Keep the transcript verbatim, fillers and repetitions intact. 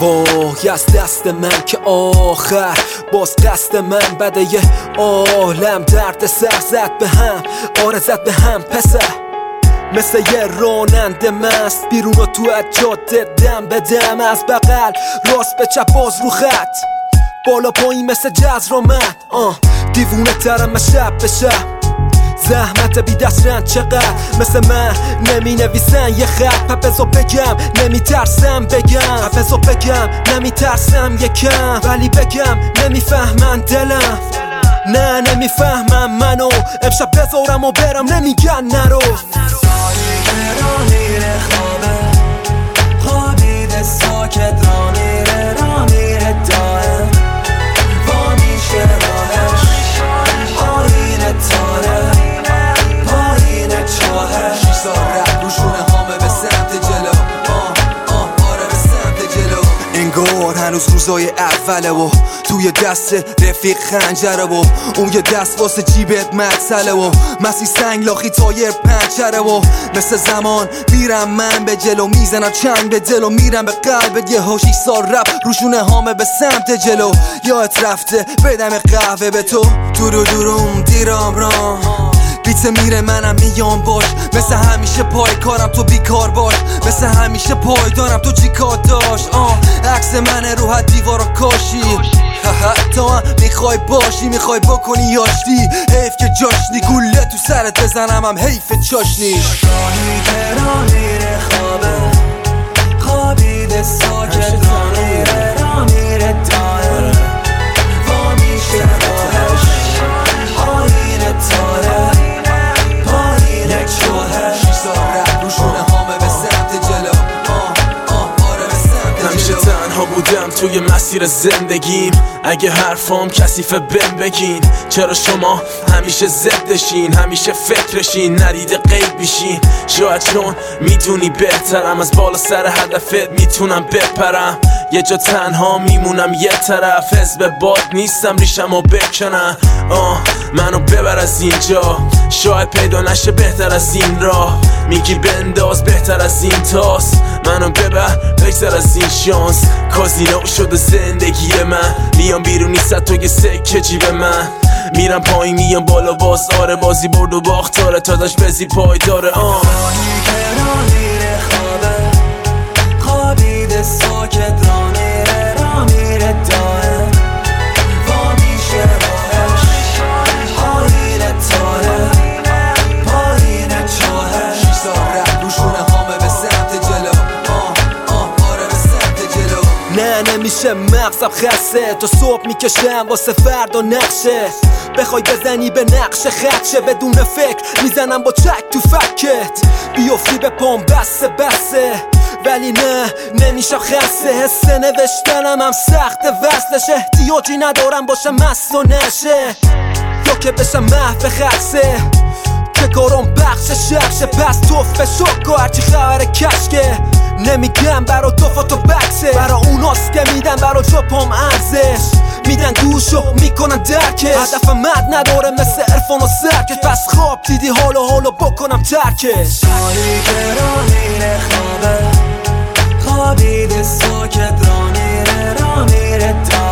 وای از دست من که آخر باز قصد من بده یه عالم درد سر زد به هم، آره زد به هم پسر. مثل یه راننده مست بیرون و تو از جاده دم به دم، از بغل راست به چپ باز رو خط، بالا پایین مثل جزرامت. آه دیوونه ترم شب به شب، زحمت بی دست رند چقدر مثل من نمی نویسن یه خط. پپزو بگم نمی ترسم بگم، پپزو بگم نمی ترسم یکم، ولی بگم نمی فهمن دلم، نه نمی فهمم منو. امشب بذارم و برم نمیگن نرو. را میره خوابه خوابیده ساکت، را میره را میره داره وا میشه راهش، آینه تاره پایین چاهش. شیسا رب روشونه هامه به سمت جلو، آه آه آره به سمت جلو. انگار هنوز روزای اوله و توی دست رفیق خنجره و اون یه دست واسه جیبت مدسله و مسی سنگ لاخی تایر پنچره و مثل زمان میرم من به جلو، میزنم چنگ به دل و میرم به قلبت. یه هاشی سال رب روشونه هامه به سمت جلو، یادت رفته بدم قهوه به تو دورو دوروم دیرام رام بیت میره منم میام باش، مثل همیشه پای کارم تو بیکار باش، مثل همیشه پای دارم تو چی کار داشت. آه عکس منه رو حد دیوارا کاشی، تو هم میخوای باشی میخوای بکنی یاشتی، حیف که جاشنی گوله تو سرت بزنم هم حیف چاشنیش. راهی که را میره خوابه خوابیده ساکت، را میره را میره داره وا میشه راهش، آینه تاره پایین چاهش. شیسا رب روشونه هامه به سمت جلو، آه آه آره به سمت همیشه جلو. تنها بودم توی مسیر زندگیم، اگه حرفام کثیفه بهم بگین. چرا شما همیشه ضدشین، همیشه فکرشین، ندیده غیب میشین. شاید چون میدونی بهترم، از بالا سر هدفت میتونم بپرم. یه جا تنها میمونم یه طرف، حزب باد نیستم ریشمو بکنم. آه منو ببر از اینجا، شاید پیدا نشه بهتر از این راه. میگی بنداز بهتر از این تاس، منو ببر بگذر از این شانس. کازینو شده زندگی من، میام بیرون نیست تو یه سکه جیب من. میرم پایین میام بالا باز، آره بازی برد و باخت داره تا داشت بزی پای داره. آه راهی که را میره خوابه خوابیده ساکت، را میره را میره داره وا میشه راهش، آینه تاره پایین چاهش. شیسا رب روشونه هامه به سمت جلو، آه آه آره به سمت جلو. نه نمیشه مغزم خسته، تا صبح میکشم واسه فردا نقشه. بخوای بزنی به نقش خدشه، بدون فکر میزنم با چک تو فکت. بیافتی به پام بسه بسه، ولی نه نمیشم خسته. حس نوشتنم هم سخت وصلش، احتیاجی ندارم باشم مست و نشه، یا که بشم محو خرسه که کارم بخش شخشه. پس توف به شک و هرچی خبر کشکه، نمیگم برا توفا و بکسه، برا اوناست که میدن برا جا پام ارزش میدن گوشو میکنن درکش. هدفم مد نداره مثل عرفان و سرکش، پس خواب دیدی حالا حالا بکنم ترکش. راهی که را میره خوابه خوابیده ساکت، را میره را میره داره